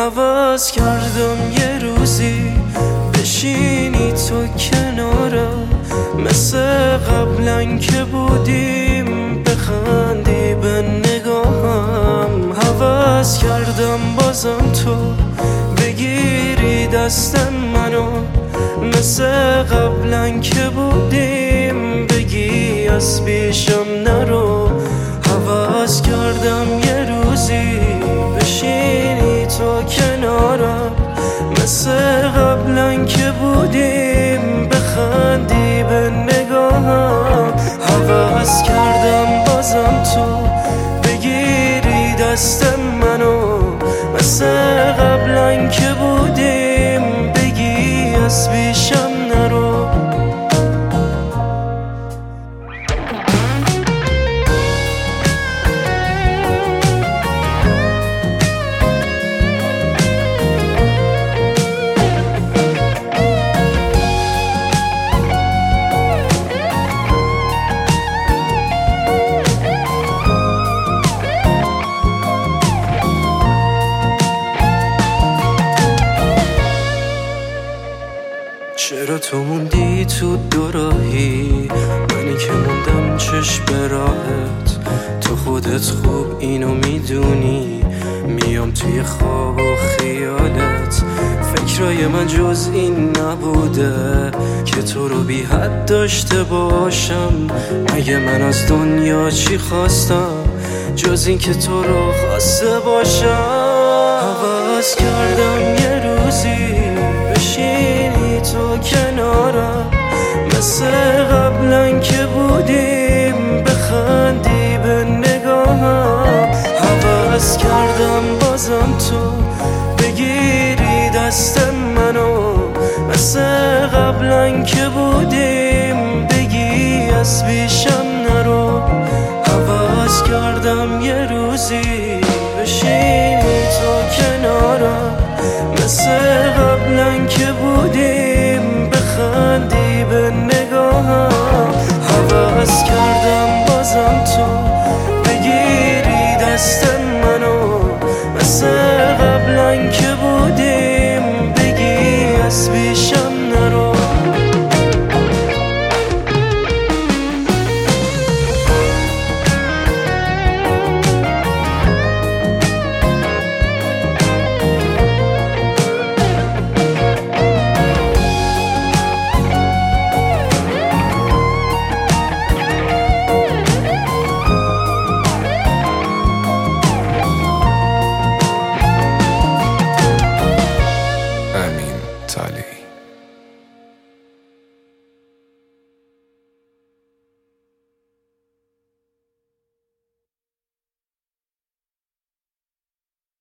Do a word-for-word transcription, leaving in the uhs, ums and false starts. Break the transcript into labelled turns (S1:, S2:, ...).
S1: هوس کردم یه روزی بشینی تو کنارم، مثل قبلا که بودیم بخندی به نگاهم. هوس کردم بازم تو بگیری دست منو، مثل قبلا که بودیم بگی از پیشم نرو. هوس کردم یه روزی بشینی تو کنارم، مثل قبلا که بودیم بخندی به نگاهم. هوس کردم بازم تو بگیری دست منو، مثل قبلا که بودیم بگی از پیشم نرو. چرا تو موندی تو دوراهی، منی که موندم چشم به راهت. تو خودت خوب اینو میدونی، میام توی خواب و خیالت. فکرای من جز این نبوده که تو رو بی حد داشته باشم. مگه من از دنیا چی خواستم جز این که تو رو خواسته باشم. هوس کردم یه روزی بشینی تو کنارم، مثل قبلا که بودیم بخندی به نگاهم. هوس کردم بازم تو بگیری دست منو، مثل قبلا که بودیم بگی از پیشم